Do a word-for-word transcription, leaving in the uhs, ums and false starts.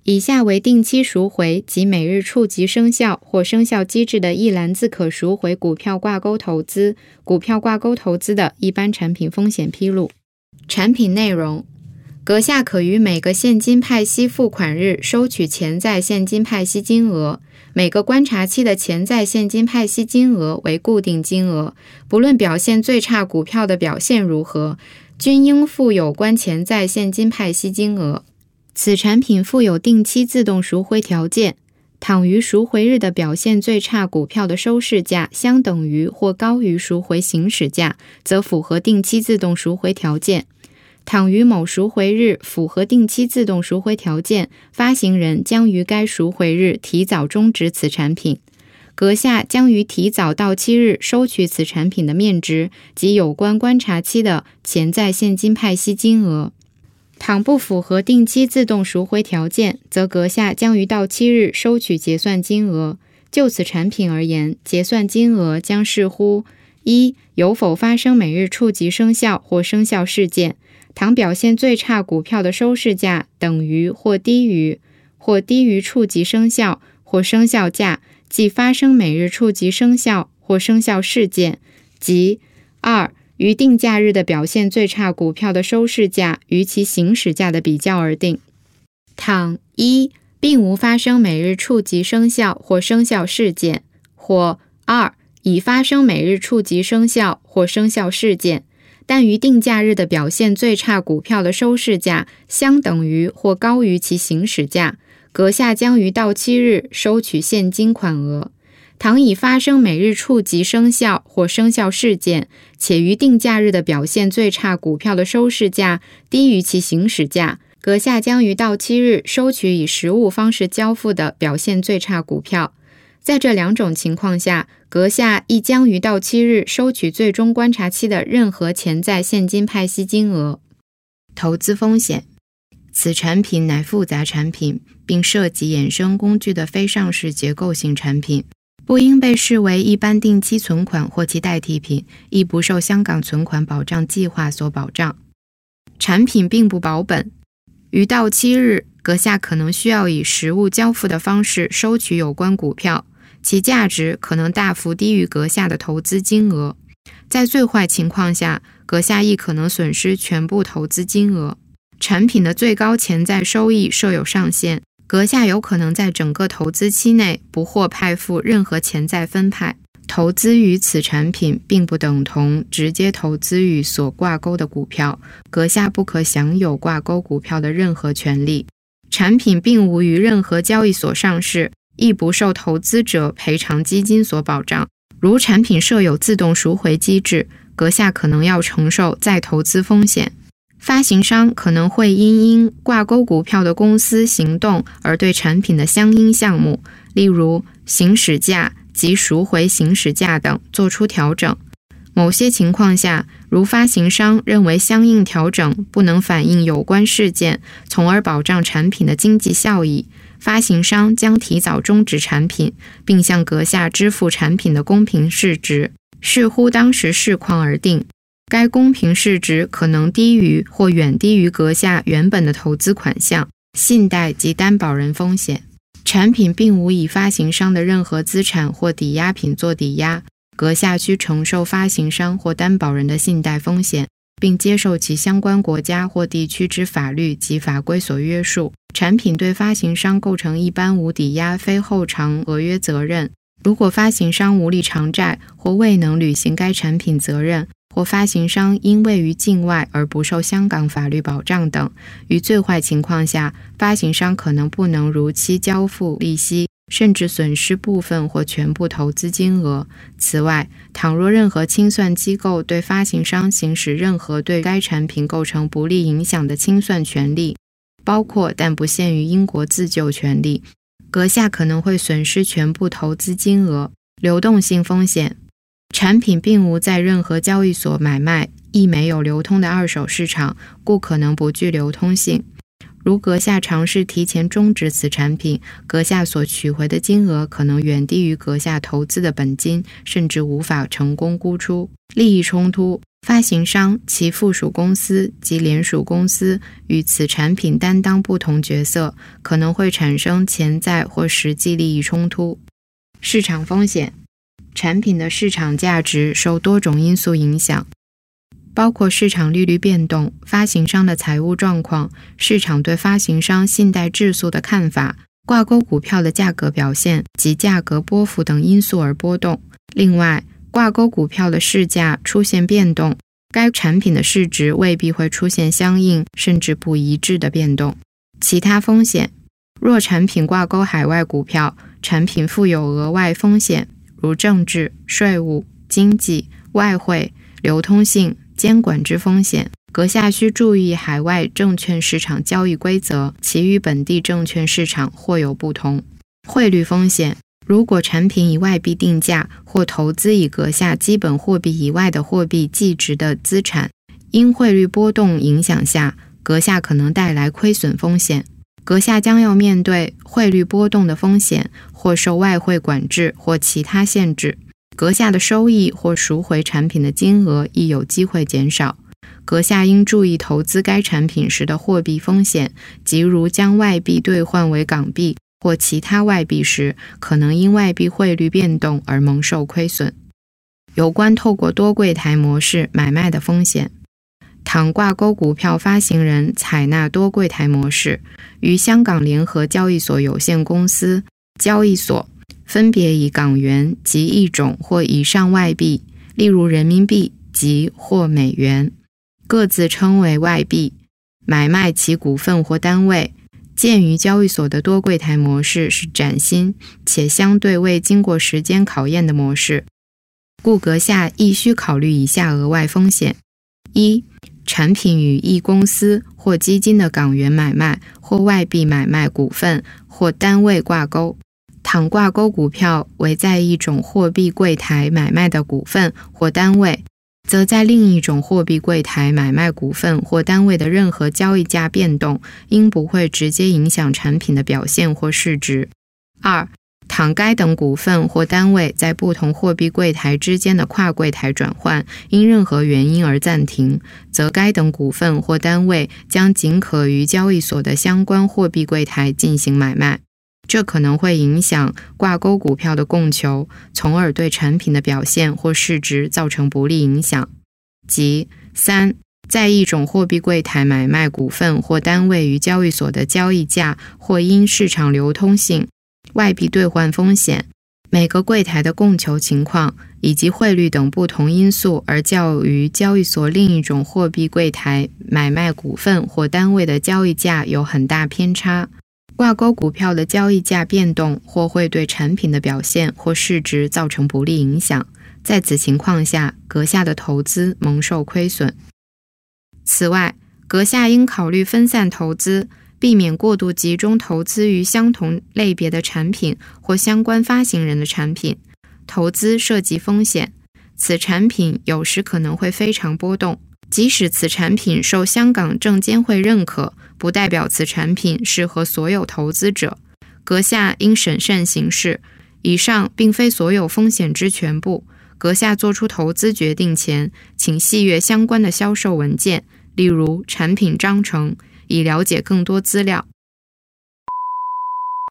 以下为定期赎回及每日触及生效或生效机制的一篮子可赎回股票挂钩投资、股票挂钩投资的一般产品风险披露。产品内容：阁下可于每个现金派息付款日收取潜在现金派息金额，每个观察期的潜在现金派息金额为固定金额，不论表现最差股票的表现如何，均应付有关潜在现金派息金额。此产品附有定期自动赎回条件，倘于赎回日的表现最差股票的收市价相等于或高于赎回行使价，则符合定期自动赎回条件。倘于某赎回日符合定期自动赎回条件，发行人将于该赎回日提早终止此产品。阁下将于提早到期日收取此产品的面值及有关观察期的潜在现金派息金额。倘不符合定期自动赎回条件，则阁下将于到期日收取结算金额。就此产品而言，结算金额将视乎：一、有否发生每日触及生效或生效事件，倘表现最差股票的收市价等于或低于或低于触及生效或生效价，即发生每日触及生效或生效事件，即二、于定价日的表现最差股票的收市价与其行使价的比较而定。倘一、并无发生每日触及生效或生效事件，或二、已发生每日触及生效或生效事件，但于定价日的表现最差股票的收市价相等于或高于其行使价，阁下将于到期日收取现金款额。倘已发生每日触及生效或生效事件，且于定价日的表现最差股票的收市价低于其行使价，阁下将于到期日收取以实物方式交付的表现最差股票。在这两种情况下，阁下亦将于到期日收取最终观察期的任何潜在现金派息金额。投资风险：此产品乃复杂产品，并涉及衍生工具的非上市结构性产品，不应被视为一般定期存款或其代替品，亦不受香港存款保障计划所保障。产品并不保本，于到期日，阁下可能需要以实物交付的方式收取有关股票，其价值可能大幅低于阁下的投资金额。在最坏情况下，阁下亦可能损失全部投资金额。产品的最高潜在收益设有上限，阁下有可能在整个投资期内不获派付任何潜在分派。投资于此产品并不等同直接投资于所挂钩的股票，阁下不可享有挂钩股票的任何权利。产品并无于任何交易所上市，亦不受投资者赔偿基金所保障。如产品设有自动赎回机制，阁下可能要承受再投资风险。发行商可能会因因挂钩股票的公司行动而对产品的相应项目，例如行使价及赎回行使价等做出调整。某些情况下，如发行商认为相应调整不能反映有关事件，从而保障产品的经济效益，发行商将提早终止产品，并向阁下支付产品的公平市值，视乎当时市况而定。该公平市值可能低于或远低于阁下原本的投资款项、信贷及担保人风险。产品并无以发行商的任何资产或抵押品做抵押，阁下需承受发行商或担保人的信贷风险，并接受其相关国家或地区之法律及法规所约束。产品对发行商构成一般无抵押非后偿违约责任。如果发行商无力偿债或未能履行该产品责任，或发行商因位于境外而不受香港法律保障等，于最坏情况下，发行商可能不能如期交付利息，甚至损失部分或全部投资金额。此外，倘若任何清算机构对发行商行使任何对该产品构成不利影响的清算权利，包括但不限于英国自救权利，阁下可能会损失全部投资金额。流动性风险：产品并无在任何交易所买卖，亦没有流通的二手市场，故可能不具流通性。如阁下尝试提前终止此产品，阁下所取回的金额可能远低于阁下投资的本金，甚至无法成功估出。利益冲突： 发行商、其附属公司及联属公司与此产品担当不同角色，可能会产生潜在或实际利益冲突。市场风险，产品的市场价值受多种因素影响，包括市场利率变动、发行商的财务状况、市场对发行商信贷质素的看法、挂钩股票的价格表现及价格波幅等因素而波动。另外，挂钩股票的市价出现变动，该产品的市值未必会出现相应甚至不一致的变动。其他风险，若产品挂钩海外股票，产品负有额外风险，如政治、税务、经济、外汇、流通性、监管之风险，阁下需注意海外证券市场交易规则，其与本地证券市场或有不同。汇率风险，如果产品以外币定价或投资以阁下基本货币以外的货币计值的资产，因汇率波动影响下，阁下可能带来亏损风险。阁下将要面对汇率波动的风险，或受外汇管制或其他限制。阁下的收益或赎回产品的金额亦有机会减少。阁下应注意投资该产品时的货币风险，即如将外币兑换为港币或其他外币时，可能因外币汇率变动而蒙受亏损。有关透过多柜台模式买卖的风险，倘挂钩股票发行人采纳多柜台模式，于香港联合交易所有限公司交易所分别以港元及一种或以上外币，例如人民币及或美元，各自称为外币，买卖其股份或单位。鉴于交易所的多柜台模式是崭新且相对未经过时间考验的模式，故阁下亦需考虑以下额外风险：一、产品与一公司或基金的港元买卖或外币买卖股份或单位挂钩，倘挂钩股票为在一种货币柜台买卖的股份或单位，则在另一种货币柜台买卖股份或单位的任何交易价变动，应不会直接影响产品的表现或市值。二、倘该等股份或单位在不同货币柜台之间的跨柜台转换因任何原因而暂停，则该等股份或单位将仅可于交易所的相关货币柜台进行买卖。这可能会影响挂钩股票的供求，从而对产品的表现或市值造成不利影响。即三、在一种货币柜台买卖股份或单位于交易所的交易价，或因市场流通性、外币兑换风险、每个柜台的供求情况以及汇率等不同因素而较于交易所另一种货币柜台买卖股份或单位的交易价有很大偏差。挂钩股票的交易价变动或会对产品的表现或市值造成不利影响，在此情况下，阁下的投资蒙受亏损。此外，阁下应考虑分散投资，避免过度集中投资于相同类别的产品或相关发行人的产品。投资涉及风险，此产品有时可能会非常波动。即使此产品受香港证监会认可，不代表此产品适合所有投资者。阁下应审慎行事。以上并非所有风险之全部。阁下做出投资决定前，请细阅相关的销售文件，例如产品章程，以了解更多资料。